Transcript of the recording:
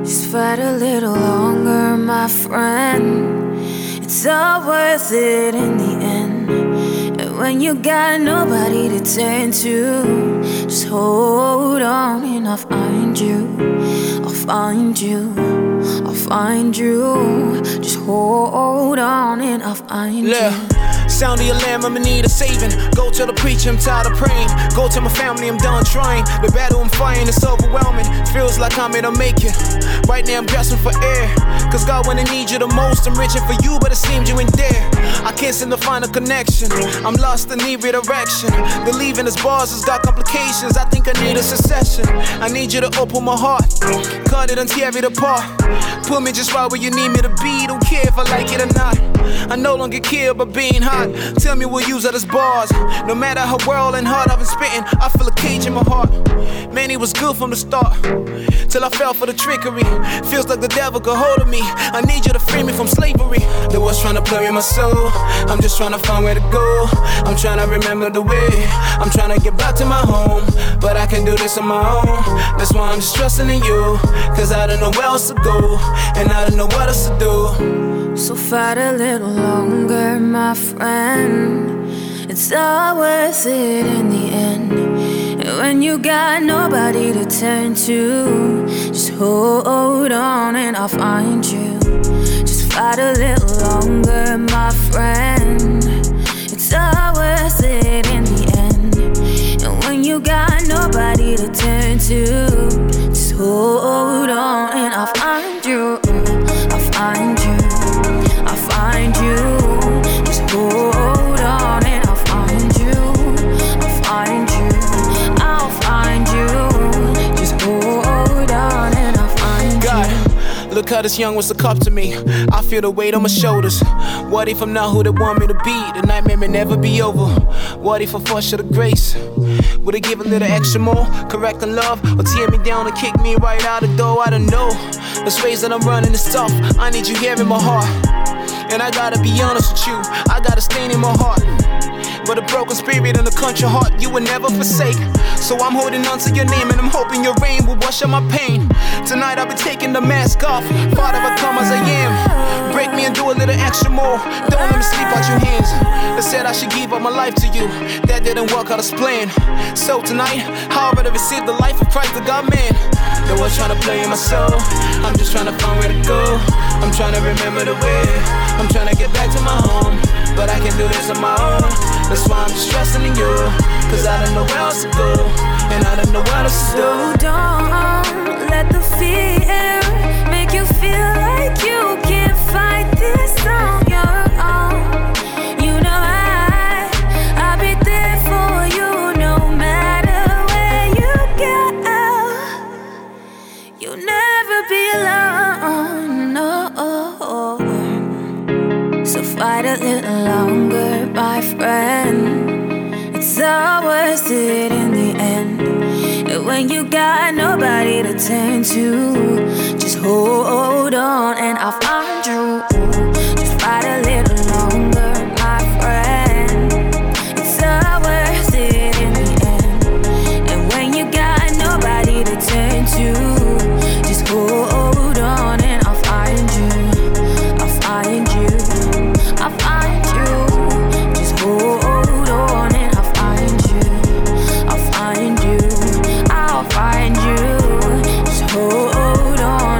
Just fight a little longer, my friend. It's all worth it in the end. And when you got nobody to turn to, just hold on and I'll find you. I'll find you. I'll find you. Just hold on and I'll find you. Sound the alarm, I'ma need a saving. Go tell the preacher I'm tired of praying. Go tell my family I'm done trying. The battle I'm fighting is overwhelming. Feels like I'm gonna make it. Right now I'm grasping for air. Cause God, when I need you the most, I'm reaching for you, but it seems you ain't there. I can't seem to find a connection. I'm lost and need redirection. Believing this bars has got complications. I think I need a succession. I need you to open my heart. Cut it and tear it apart. Put me just right where you need me to be. Don't care if I like it or not. I no longer care about being hot. Tell me we'll use it as bars. No matter how well and hard I've been spitting, I feel a cage in my heart. Man, he was good from the start, till I fell for the trickery. Feels like the devil got hold of me. I need you to free me from slavery. They was trying to play with my soul. I'm just trying to find where to go. I'm trying to remember the way. I'm trying to get back to my home, but I can do this on my own. That's why I'm just trusting in you. Cause I don't know where else to go, and I don't know what else to do. So fight a little longer, my friend. It's all worth it in the end. And when you got nobody to turn to, just hold on and I'll find you. Just fight a little longer, my friend. It's all worth it in the end. And when you got nobody to turn to, just hold on and I'll find you. I'll find you. I'll find you. Just hold on and I'll find you. I'll find you. I'll find you. Just hold on and I'll find God, you. look how this young was a cup to me. I feel the weight on my shoulders. What if I'm not who they want me to be? The nightmare may never be over. What if I fall short of grace? Would it give a little extra more? Correct the love, or tear me down and kick me right out the door? I don't know. The ways that I'm running is tough. I need you here in my heart. And I gotta be honest with you, I got a stain in my heart. But a broken spirit and a country heart you will never forsake. So I'm holding on to your name and I'm hoping your rain will wash out my pain. Tonight I'll be taking the mask off. Father, I come as I am. Break me and do a little extra more. Don't let me sleep out your hands. They said I should give up my life to you. That didn't work out as planned. So tonight, how I receive the life of Christ, the God man. They was trying to play in my soul. I'm just trying to find where to go. I'm trying to remember the way. I'm trying to get back to my home, but I can do this on my own. That's why I'm just trusting in you. Cause I don't know where else to go, and I don't know what else to do. So don't let the fear make you feel like you can't fight this on your own. You know I'll be there for you no matter where you go. You'll never be alone, no. So fight a little longer, my friend. It's all worth it in the end. And when you got nobody to turn to, just hold on and I'll find you. Just fight a little longer, my friend. It's all worth it in the end. And when you got nobody to turn to, just hold on and I'll find you. I'll find you. I'll find you. Just hold on and I'll find you. I'll find you. I'll find you. Just hold on.